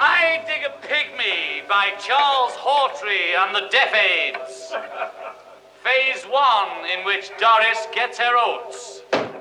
I Dig a Pygmy by Charles Hawtrey and the Deaf Aids. Phase 1, in which Doris gets her oats.